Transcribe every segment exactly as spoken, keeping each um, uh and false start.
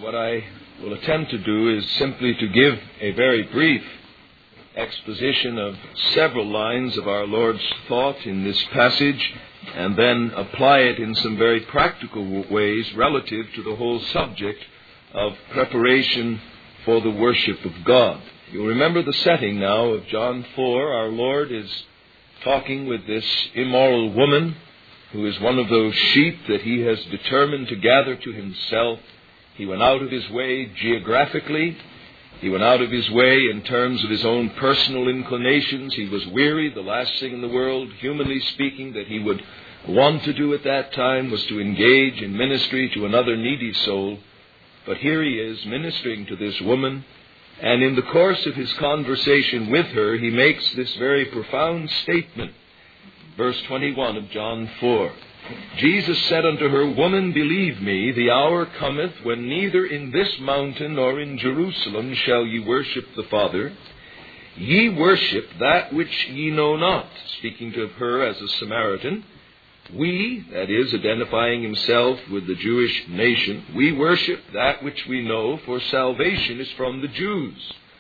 what I will attempt to do is simply to give a very brief exposition of several lines of our Lord's thought in this passage, and then apply it in some very practical ways relative to the whole subject of preparation for the worship of God. You'll remember the setting now of John four. Our Lord is talking with this immoral woman who is one of those sheep that he has determined to gather to himself. He went out of his way geographically. He went out of his way in terms of his own personal inclinations. He was weary. The last thing in the world, humanly speaking, that he would want to do at that time was to engage in ministry to another needy soul. But here he is ministering to this woman, and in the course of his conversation with her, he makes this very profound statement. Verse twenty-one of John four. Jesus said unto her, Woman, believe me, the hour cometh when neither in this mountain nor in Jerusalem shall ye worship the Father. Ye worship that which ye know not. Speaking to her as a Samaritan. We, that is, identifying himself with the Jewish nation, we worship that which we know, for salvation is from the Jews.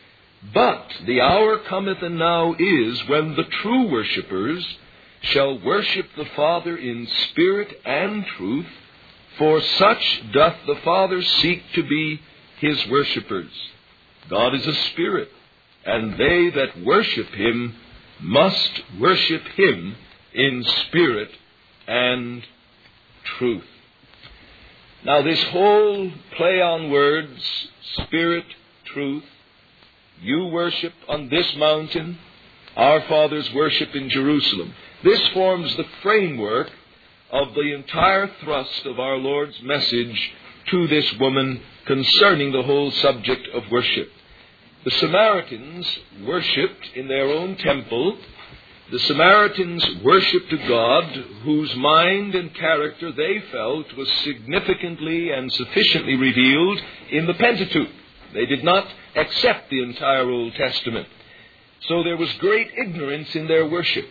But the hour cometh and now is when the true worshippers shall worship the Father in spirit and truth, for such doth the Father seek to be his worshippers. God is a spirit, and they that worship him must worship him in spirit and truth. Now this whole play on words, spirit, truth, you worship on this mountain, our fathers worship in Jerusalem. This forms the framework of the entire thrust of our Lord's message to this woman concerning the whole subject of worship. The Samaritans worshipped in their own temple. The Samaritans worshipped a God whose mind and character they felt was significantly and sufficiently revealed in the Pentateuch. They did not accept the entire Old Testament. So there was great ignorance in their worship.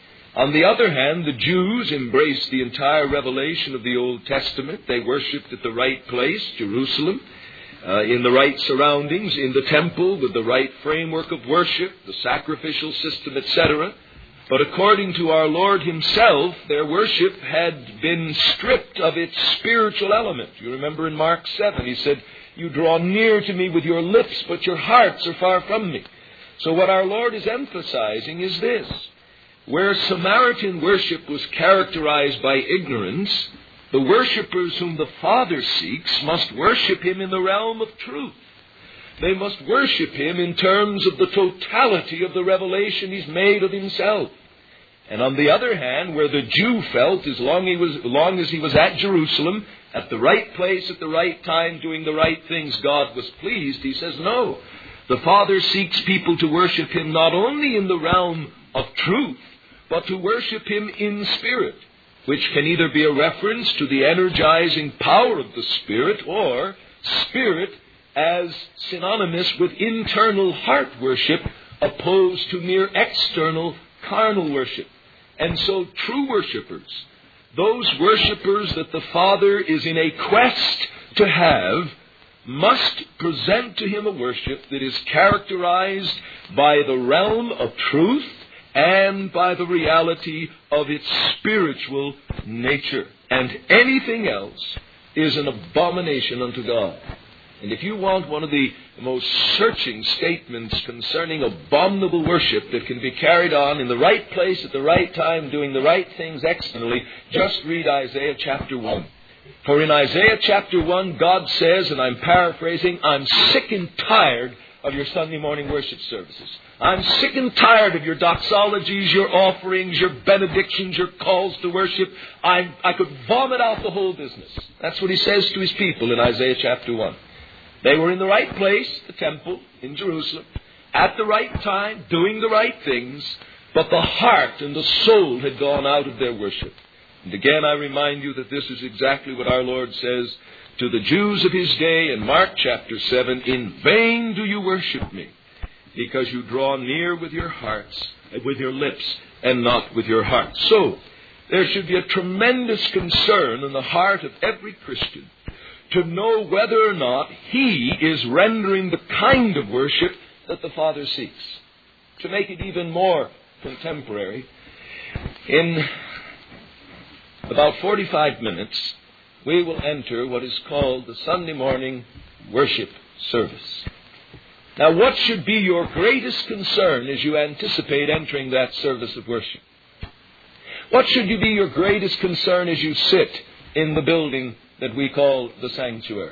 On the other hand, the Jews embraced the entire revelation of the Old Testament. They worshipped at the right place, Jerusalem, uh, in the right surroundings, in the temple, with the right framework of worship, the sacrificial system, et cetera. But according to our Lord himself, their worship had been stripped of its spiritual element. You remember in Mark seven, he said, You draw near to me with your lips, but your hearts are far from me. So what our Lord is emphasizing is this. Where Samaritan worship was characterized by ignorance, the worshippers whom the Father seeks must worship him in the realm of truth. They must worship him in terms of the totality of the revelation he's made of himself. And on the other hand, where the Jew felt as long, he was, long as he was at Jerusalem, at the right place, at the right time, doing the right things, God was pleased, he says, no. The Father seeks people to worship him not only in the realm of truth, but to worship him in spirit, which can either be a reference to the energizing power of the Spirit, or spirit as synonymous with internal heart worship, opposed to mere external carnal worship. And so true worshippers, those worshippers that the Father is in a quest to have, must present to him a worship that is characterized by the realm of truth and by the reality of its spiritual nature. And anything else is an abomination unto God. And if you want one of the most searching statements concerning abominable worship that can be carried on in the right place at the right time, doing the right things externally, just read Isaiah chapter one. For in Isaiah chapter one, God says, and I'm paraphrasing, I'm sick and tired of your Sunday morning worship services. I'm sick and tired of your doxologies, your offerings, your benedictions, your calls to worship. I, I could vomit out the whole business. That's what he says to his people in Isaiah chapter one. They were in the right place, the temple in Jerusalem, at the right time, doing the right things, but the heart and the soul had gone out of their worship. And again, I remind you that this is exactly what our Lord says to the Jews of his day in Mark chapter seven, In vain do you worship me, because you draw near with your hearts, with your lips, and not with your hearts. So, there should be a tremendous concern in the heart of every Christian to know whether or not he is rendering the kind of worship that the Father seeks. To make it even more contemporary, in about forty-five minutes, we will enter what is called the Sunday morning worship service. Now, what should be your greatest concern as you anticipate entering that service of worship? What should you be your greatest concern as you sit in the building that we call the sanctuary?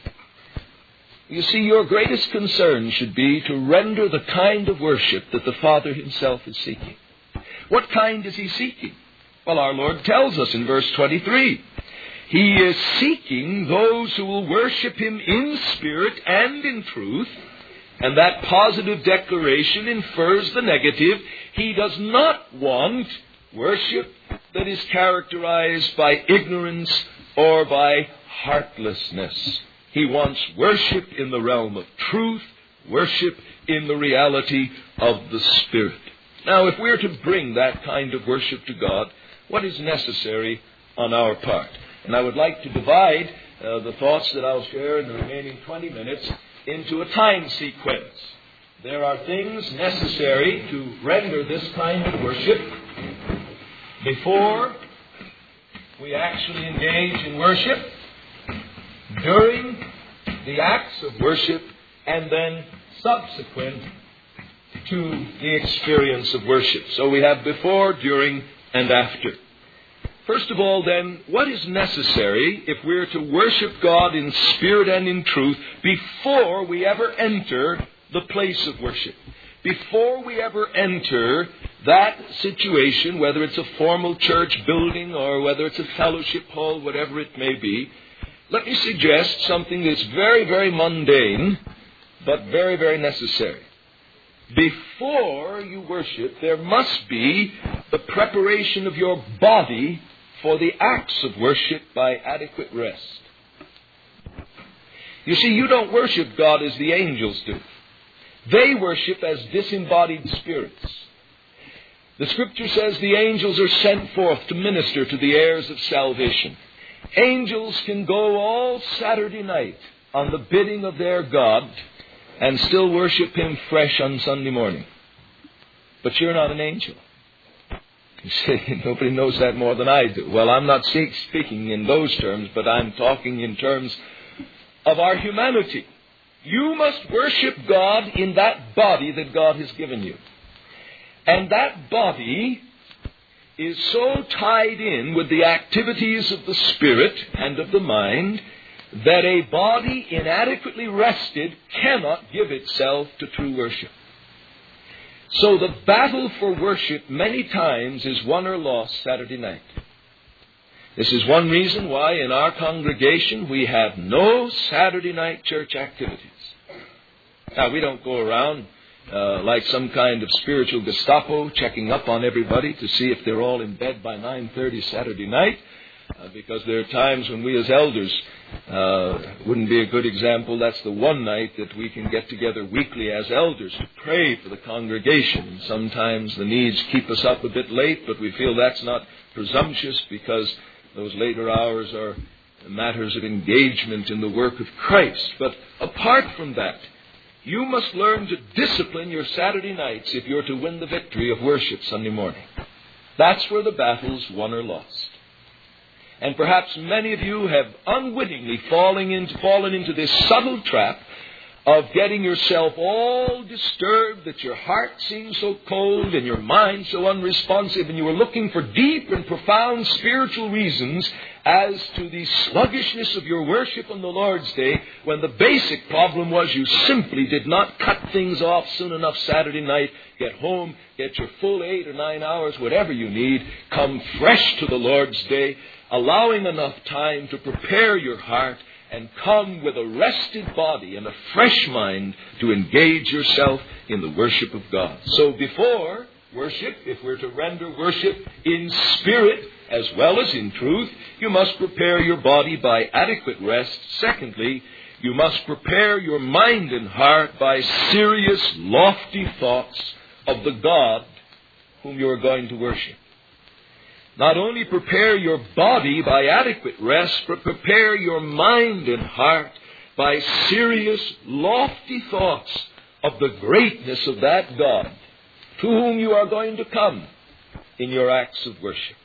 You see, your greatest concern should be to render the kind of worship that the Father himself is seeking. What kind is he seeking? Well, our Lord tells us in verse twenty-three. He is seeking those who will worship him in spirit and in truth. And that positive declaration infers the negative. He does not want worship that is characterized by ignorance or by heartlessness. He wants worship in the realm of truth, worship in the reality of the Spirit. Now, if we're to bring that kind of worship to God, what is necessary on our part? And I would like to divide uh, the thoughts that I'll share in the remaining twenty minutes into a time sequence. There are things necessary to render this kind of worship before we actually engage in worship, during the acts of worship, and then subsequent to the experience of worship. So we have before, during, and after. First of all, then, what is necessary if we're to worship God in spirit and in truth before we ever enter the place of worship? Before we ever enter that situation, whether it's a formal church building or whether it's a fellowship hall, whatever it may be, let me suggest something that's very, very mundane, but very, very necessary. Before you worship, there must be the preparation of your body for the acts of worship by adequate rest. You see, you don't worship God as the angels do. They worship as disembodied spirits. The Scripture says the angels are sent forth to minister to the heirs of salvation. Angels can go all Saturday night on the bidding of their God and still worship him fresh on Sunday morning. But you're not an angel. You say, nobody knows that more than I do. Well, I'm not speaking in those terms, but I'm talking in terms of our humanity. You must worship God in that body that God has given you. And that body is so tied in with the activities of the spirit and of the mind that a body inadequately rested cannot give itself to true worship. So the battle for worship many times is won or lost Saturday night. This is one reason why in our congregation we have no Saturday night church activities. Now, we don't go around uh, like some kind of spiritual Gestapo checking up on everybody to see if they're all in bed by nine thirty Saturday night. Uh, because there are times when we as elders uh, wouldn't be a good example. That's the one night that we can get together weekly as elders to pray for the congregation. Sometimes the needs keep us up a bit late, but we feel that's not presumptuous because those later hours are matters of engagement in the work of Christ. But apart from that, you must learn to discipline your Saturday nights if you're to win the victory of worship Sunday morning. That's where the battle's won or lost. And perhaps many of you have unwittingly fallen into, fallen into this subtle trap of getting yourself all disturbed, that your heart seems so cold and your mind so unresponsive, and you were looking for deep and profound spiritual reasons as to the sluggishness of your worship on the Lord's Day, when the basic problem was you simply did not cut things off soon enough Saturday night, get home, get your full eight or nine hours, whatever you need, come fresh to the Lord's Day, allowing enough time to prepare your heart and come with a rested body and a fresh mind to engage yourself in the worship of God. So before worship, if we're to render worship in spirit as well as in truth, you must prepare your body by adequate rest. Secondly, you must prepare your mind and heart by serious, lofty thoughts of the God whom you are going to worship. Not only prepare your body by adequate rest, but prepare your mind and heart by serious, lofty thoughts of the greatness of that God to whom you are going to come in your acts of worship.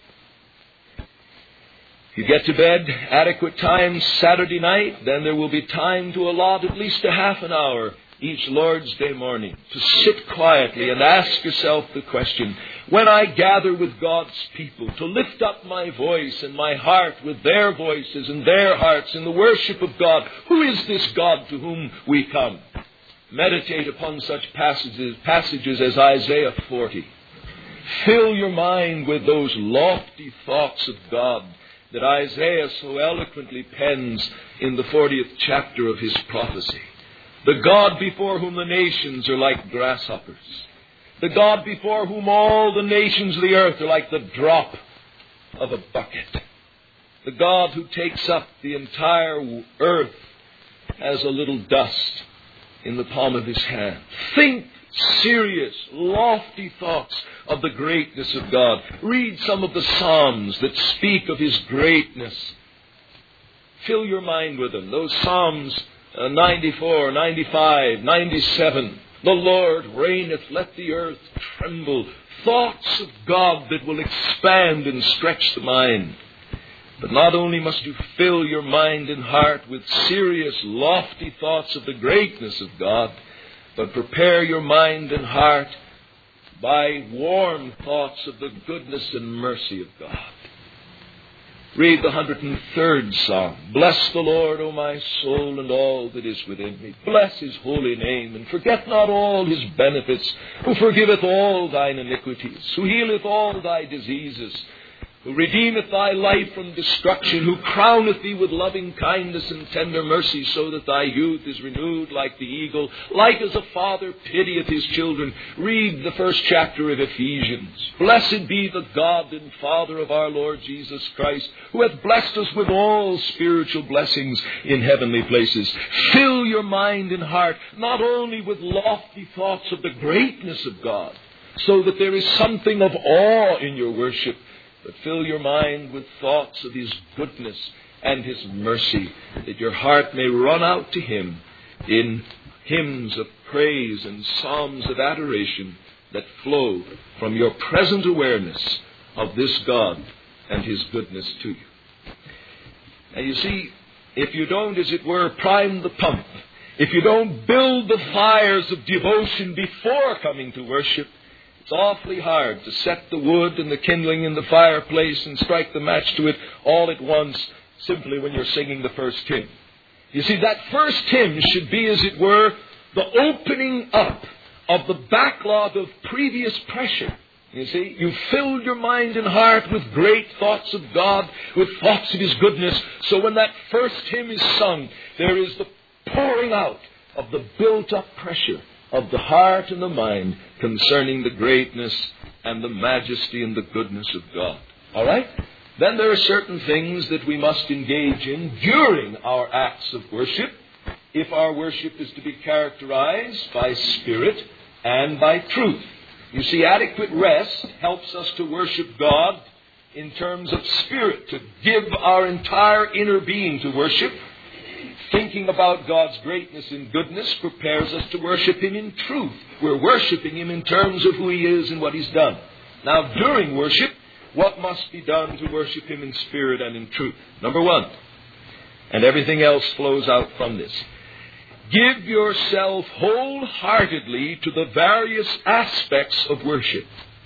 If you get to bed adequate time Saturday night, then there will be time to allot at least a half an hour each Lord's Day morning to sit quietly and ask yourself the question, when I gather with God's people, to lift up my voice and my heart with their voices and their hearts in the worship of God, who is this God to whom we come? Meditate upon such passages, passages as Isaiah forty. Fill your mind with those lofty thoughts of God that Isaiah so eloquently pens in the fortieth chapter of his prophecy. The God before whom the nations are like grasshoppers. The God before whom all the nations of the earth are like the drop of a bucket. The God who takes up the entire earth as a little dust in the palm of his hand. Think serious, lofty thoughts of the greatness of God. Read some of the Psalms that speak of his greatness. Fill your mind with them. Those Psalms uh, ninety-four, ninety-five, ninety-seven. The Lord reigneth, let the earth tremble. Thoughts of God that will expand and stretch the mind. But not only must you fill your mind and heart with serious, lofty thoughts of the greatness of God, but prepare your mind and heart by warm thoughts of the goodness and mercy of God. Read the one hundred third Psalm. Bless the Lord, O my soul, and all that is within me. Bless his holy name, and forget not all his benefits, who forgiveth all thine iniquities, who healeth all thy diseases, who redeemeth thy life from destruction, who crowneth thee with loving kindness and tender mercy, so that thy youth is renewed like the eagle, like as a father pitieth his children. Read the first chapter of Ephesians. Blessed be the God and Father of our Lord Jesus Christ, who hath blessed us with all spiritual blessings in heavenly places. Fill your mind and heart not only with lofty thoughts of the greatness of God, so that there is something of awe in your worship, but fill your mind with thoughts of his goodness and his mercy, that your heart may run out to him in hymns of praise and psalms of adoration that flow from your present awareness of this God and his goodness to you. Now you see, if you don't, as it were, prime the pump, if you don't build the fires of devotion before coming to worship, it's awfully hard to set the wood and the kindling in the fireplace and strike the match to it all at once simply when you're singing the first hymn. You see, that first hymn should be, as it were, the opening up of the backlog of previous pressure. You see, you filled your mind and heart with great thoughts of God, with thoughts of his goodness. So when that first hymn is sung, there is the pouring out of the built-up pressure of the heart and the mind concerning the greatness and the majesty and the goodness of God. All right? Then there are certain things that we must engage in during our acts of worship, if our worship is to be characterized by spirit and by truth. You see, adequate rest helps us to worship God in terms of spirit, to give our entire inner being to worship. Thinking about God's greatness and goodness prepares us to worship him in truth. We're worshiping him in terms of who he is and what he's done. Now, during worship, what must be done to worship him in spirit and in truth? Number one, and everything else flows out from this. Give yourself wholeheartedly to the various aspects of worship.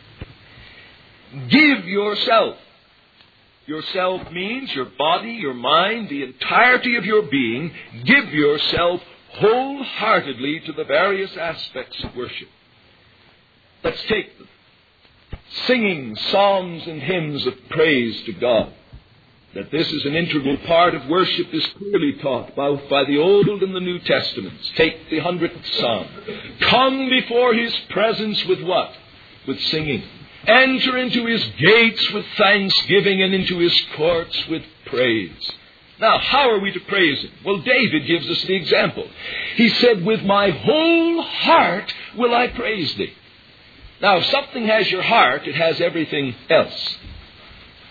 Give yourself. Yourself means your body, your mind, the entirety of your being. Give yourself wholeheartedly to the various aspects of worship. Let's take them. Singing psalms and hymns of praise to God. That this is an integral part of worship is clearly taught both by the Old and the New Testaments. Take the hundredth Psalm. Come before his presence with what? With singing. Enter into his gates with thanksgiving and into his courts with praise. Now, how are we to praise him? Well, David gives us the example. He said, with my whole heart will I praise thee. Now, if something has your heart, it has everything else.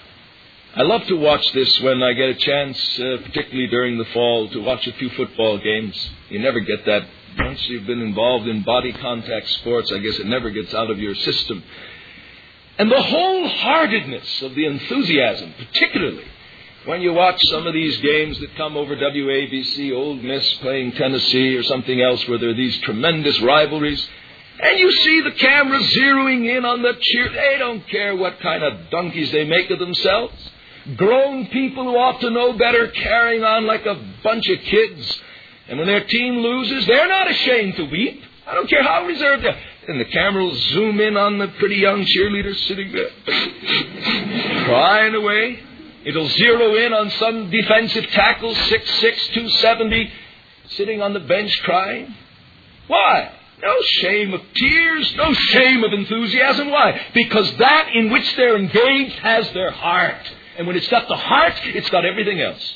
I love to watch this when I get a chance, uh, particularly during the fall, to watch a few football games. You never get that. Once you've been involved in body contact sports, I guess it never gets out of your system. And the wholeheartedness of the enthusiasm, particularly when you watch some of these games that come over W A B C, Ole Miss playing Tennessee or something else, where there are these tremendous rivalries, and you see the camera zeroing in on the cheer. They don't care what kind of donkeys they make of themselves. Grown people who ought to know better carrying on like a bunch of kids. And when their team loses, they're not ashamed to weep. I don't care how reserved they are. And the camera will zoom in on the pretty young cheerleader sitting there, crying away. It'll zero in on some defensive tackle, six six, two seventy, sitting on the bench crying. Why? No shame of tears, no shame of enthusiasm. Why? Because that in which they're engaged has their heart. And when it's got the heart, it's got everything else.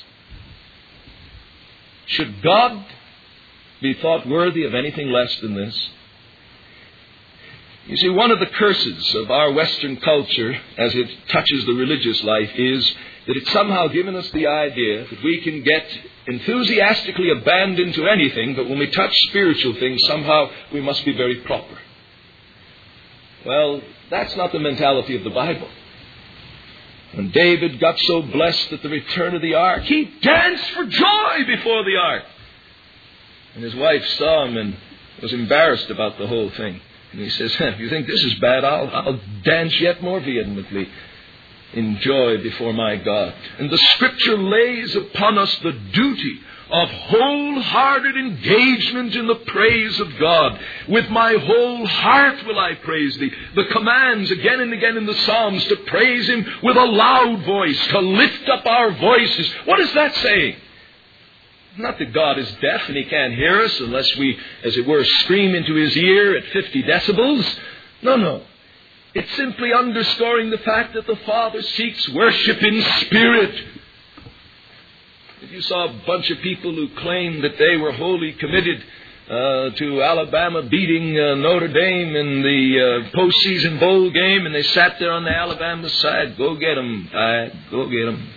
Should God be thought worthy of anything less than this? You see, one of the curses of our Western culture as it touches the religious life is that it's somehow given us the idea that we can get enthusiastically abandoned to anything, but when we touch spiritual things, somehow we must be very proper. Well, that's not the mentality of the Bible. When David got so blessed at the return of the ark, he danced for joy before the ark. And his wife saw him and was embarrassed about the whole thing. And he says, if you think this is bad, I'll, I'll dance yet more vehemently in joy before my God. And the Scripture lays upon us the duty of wholehearted engagement in the praise of God. With my whole heart will I praise Thee. The commands again and again in the Psalms to praise Him with a loud voice, to lift up our voices. What is that saying? Not that God is deaf and He can't hear us unless we, as it were, scream into His ear at fifty decibels. No, no. It's simply underscoring the fact that the Father seeks worship in spirit. If you saw a bunch of people who claimed that they were wholly committed uh, to Alabama beating uh, Notre Dame in the uh, postseason bowl game, and they sat there on the Alabama side, go get them, Tide, go get them.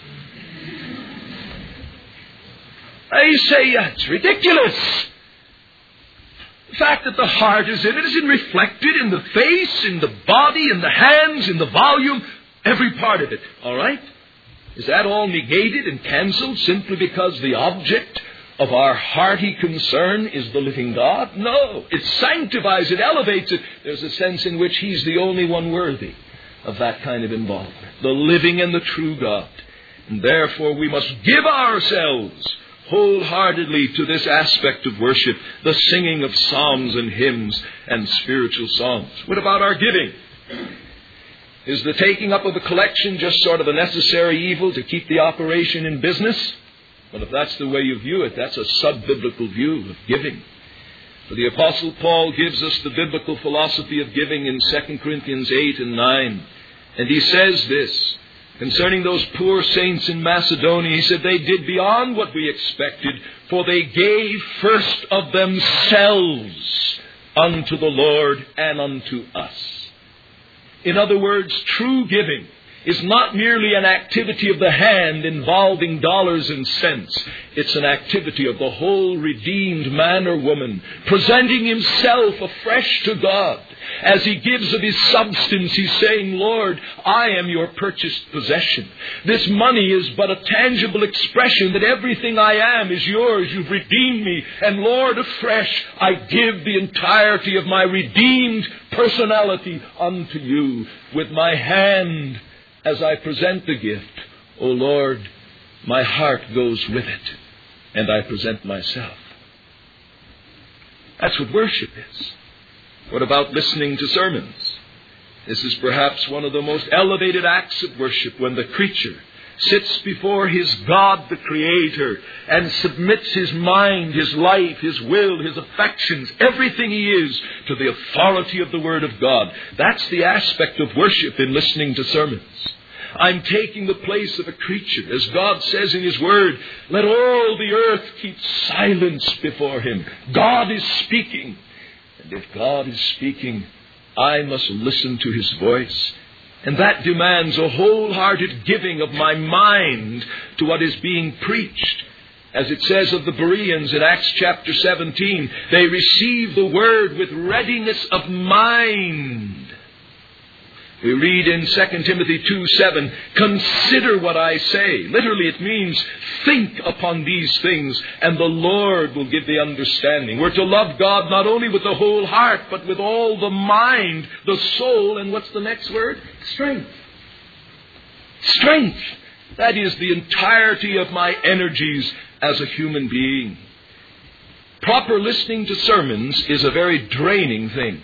I say that's ridiculous. The fact that the heart is in it is reflected in the face, in the body, in the hands, in the volume, every part of it. All right? Is that all negated and cancelled simply because the object of our hearty concern is the living God? No. It sanctifies it, elevates it. There's a sense in which He's the only one worthy of that kind of involvement. The living and the true God. And therefore we must give ourselves wholeheartedly to this aspect of worship, the singing of psalms and hymns and spiritual songs. What about our giving? Is the taking up of a collection just sort of a necessary evil to keep the operation in business? Well, if that's the way you view it, that's a sub-biblical view of giving. For the Apostle Paul gives us the biblical philosophy of giving in Second Corinthians eight and nine. And he says this concerning those poor saints in Macedonia. He said, they did beyond what we expected, for they gave first of themselves unto the Lord and unto us. In other words, true giving is not merely an activity of the hand involving dollars and cents. It's an activity of the whole redeemed man or woman, presenting himself afresh to God. As he gives of his substance, he's saying, Lord, I am your purchased possession. This money is but a tangible expression that everything I am is yours. You've redeemed me. And Lord, afresh, I give the entirety of my redeemed personality unto you. With my hand, as I present the gift, O Lord, my heart goes with it, and I present myself. That's what worship is. What about listening to sermons? This is perhaps one of the most elevated acts of worship, when the creature sits before his God, the Creator, and submits his mind, his life, his will, his affections, everything he is, to the authority of the Word of God. That's the aspect of worship in listening to sermons. I'm taking the place of a creature. As God says in His Word, let all the earth keep silence before Him. God is speaking. And if God is speaking, I must listen to His voice. And that demands a wholehearted giving of my mind to what is being preached. As it says of the Bereans in Acts chapter seventeen, they receive the word with readiness of mind. We read in Second Timothy two seven, consider what I say. Literally it means think upon these things and the Lord will give the understanding. We're to love God not only with the whole heart, but with all the mind, the soul, and what's the next word? Strength. Strength. That is the entirety of my energies as a human being. Proper listening to sermons is a very draining thing.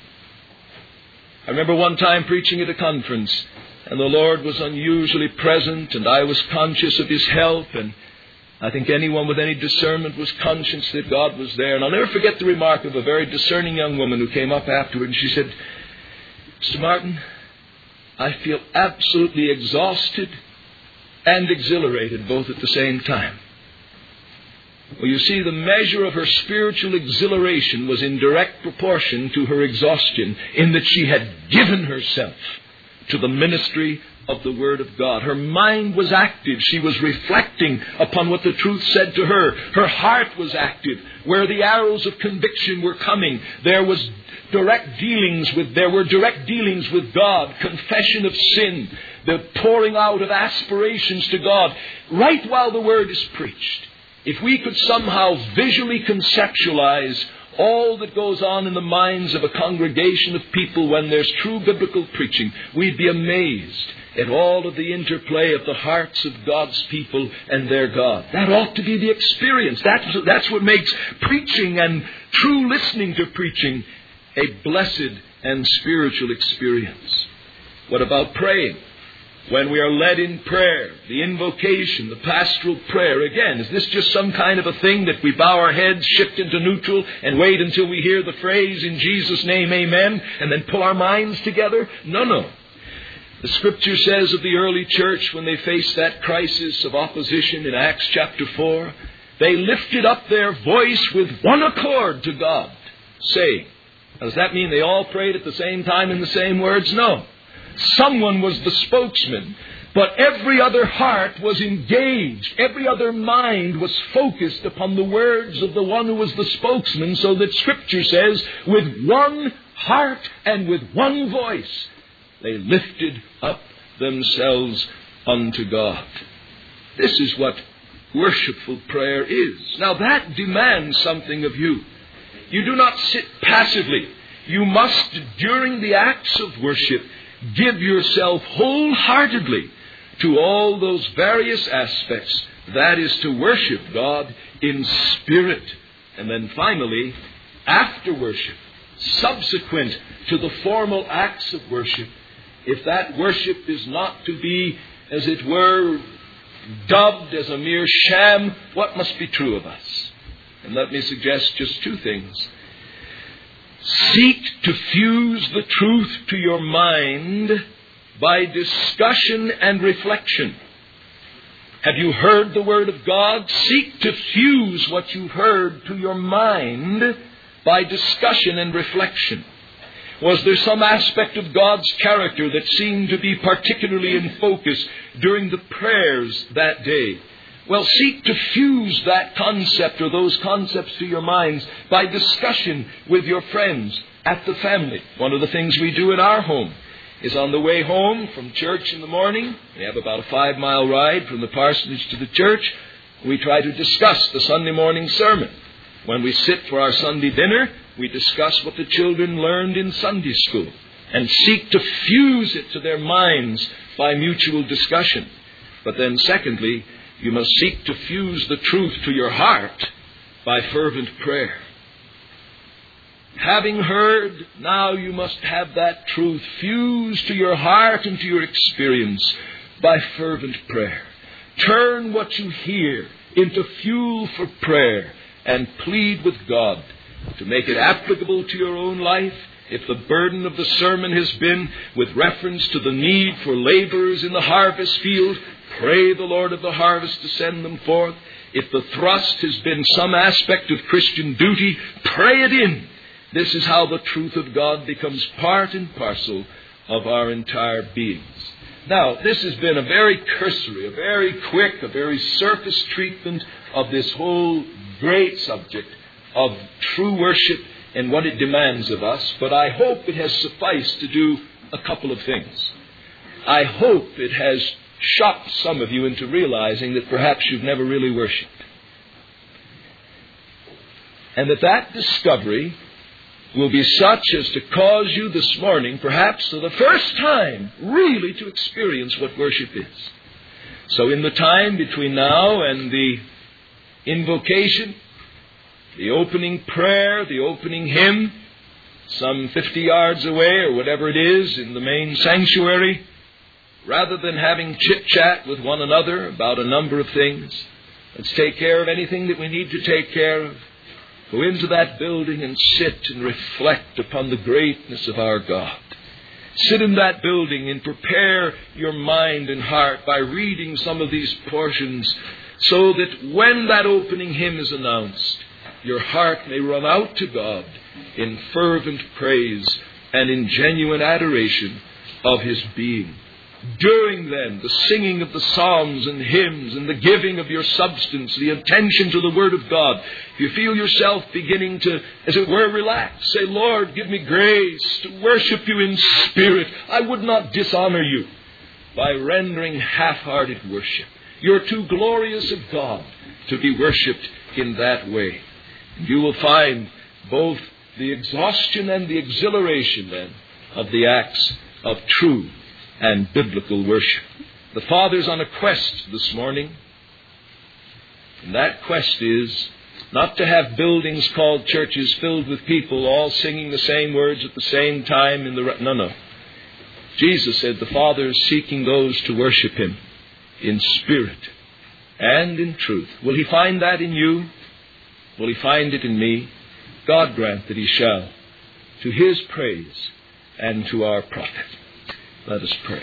I remember one time preaching at a conference, and the Lord was unusually present, and I was conscious of His help, and I think anyone with any discernment was conscious that God was there. And I'll never forget the remark of a very discerning young woman who came up afterward, and she said, Mister Martin, I feel absolutely exhausted and exhilarated both at the same time. Well, you see, the measure of her spiritual exhilaration was in direct proportion to her exhaustion, in that she had given herself to the ministry of the Word of God. Her mind was active. She was reflecting upon what the truth said to her. Her heart was active. Where the arrows of conviction were coming, there was direct dealings with, there were direct dealings with God, confession of sin, the pouring out of aspirations to God, right while the Word is preached. If we could somehow visually conceptualize all that goes on in the minds of a congregation of people when there's true biblical preaching, we'd be amazed at all of the interplay of the hearts of God's people and their God. That ought to be the experience. That's, that's what makes preaching and true listening to preaching a blessed and spiritual experience. What about praying? When we are led in prayer, the invocation, the pastoral prayer, again, is this just some kind of a thing that we bow our heads, shift into neutral, and wait until we hear the phrase, in Jesus' name, amen, and then pull our minds together? No, no. The Scripture says of the early church, when they faced that crisis of opposition in Acts chapter four, they lifted up their voice with one accord to God, saying, does that mean they all prayed at the same time in the same words? No. Someone was the spokesman, but every other heart was engaged. Every other mind was focused upon the words of the one who was the spokesman, so that Scripture says, with one heart and with one voice, they lifted up themselves unto God. This is what worshipful prayer is. Now that demands something of you. You do not sit passively. You must, during the acts of worship, give yourself wholeheartedly to all those various aspects. That is to worship God in spirit. And then finally, after worship, subsequent to the formal acts of worship, if that worship is not to be, as it were, dubbed as a mere sham, what must be true of us? And let me suggest just two things. Seek to fuse the truth to your mind by discussion and reflection. Have you heard the Word of God? Seek to fuse what you've heard to your mind by discussion and reflection. Was there some aspect of God's character that seemed to be particularly in focus during the prayers that day? Well, seek to fuse that concept or those concepts to your minds by discussion with your friends at the family. One of the things we do in our home is on the way home from church in the morning. We have about a five-mile ride from the parsonage to the church. We try to discuss the Sunday morning sermon. When we sit for our Sunday dinner, we discuss what the children learned in Sunday school and seek to fuse it to their minds by mutual discussion. But then secondly, you must seek to fuse the truth to your heart by fervent prayer. Having heard, now you must have that truth fused to your heart and to your experience by fervent prayer. Turn what you hear into fuel for prayer and plead with God to make it applicable to your own life. If the burden of the sermon has been with reference to the need for laborers in the harvest field, pray the Lord of the harvest to send them forth. If the thrust has been some aspect of Christian duty, pray it in. This is how the truth of God becomes part and parcel of our entire beings. Now, this has been a very cursory, a very quick, a very surface treatment of this whole great subject of true worship and what it demands of us, but I hope it has sufficed to do a couple of things. I hope it has shocked some of you into realizing that perhaps you've never really worshipped. And that that discovery will be such as to cause you this morning, perhaps for the first time, really to experience what worship is. So in the time between now and the invocation, the opening prayer, the opening hymn, some fifty yards away or whatever it is in the main sanctuary, rather than having chit-chat with one another about a number of things, let's take care of anything that we need to take care of. Go into that building and sit and reflect upon the greatness of our God. Sit in that building and prepare your mind and heart by reading some of these portions so that when that opening hymn is announced, your heart may run out to God in fervent praise and in genuine adoration of His being. During then the singing of the psalms and hymns and the giving of your substance, the attention to the Word of God, you feel yourself beginning to, as it were, relax. Say, Lord, give me grace to worship you in spirit. I would not dishonor you by rendering half-hearted worship. You're too glorious of God to be worshipped in that way. And you will find both the exhaustion and the exhilaration then of the acts of true and biblical worship. The Father's on a quest this morning. And that quest is not to have buildings called churches filled with people all singing the same words at the same time. In the No, no. Jesus said the Father is seeking those to worship Him in spirit and in truth. Will He find that in you? Will He find it in me? God grant that He shall, to His praise and to our profit. Let us pray.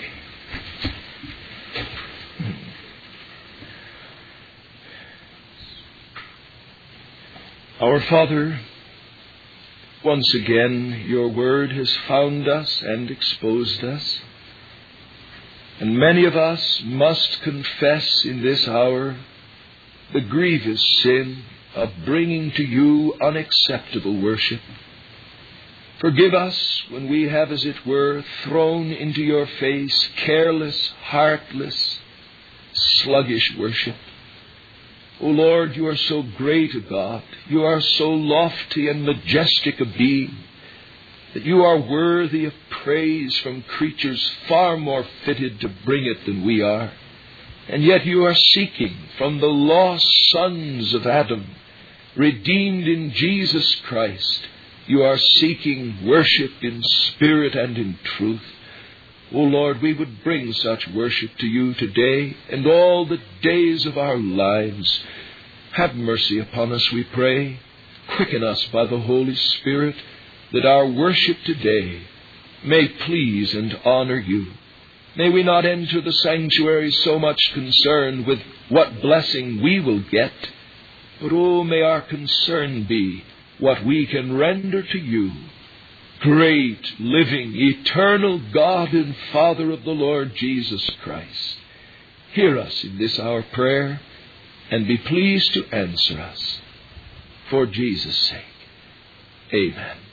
Our Father, once again your word has found us and exposed us. And many of us must confess in this hour the grievous sin of bringing to you unacceptable worship. Forgive us when we have, as it were, thrown into your face careless, heartless, sluggish worship. O Lord, you are so great a God. You are so lofty and majestic a being that you are worthy of praise from creatures far more fitted to bring it than we are. And yet you are seeking from the lost sons of Adam, redeemed in Jesus Christ, you are seeking worship in spirit and in truth. O Lord, we would bring such worship to you today and all the days of our lives. Have mercy upon us, we pray. Quicken us by the Holy Spirit, that our worship today may please and honor you. May we not enter the sanctuary so much concerned with what blessing we will get, but oh, may our concern be what we can render to you, great, living, eternal God and Father of the Lord Jesus Christ. Hear us in this our prayer, and be pleased to answer us. For Jesus' sake, amen.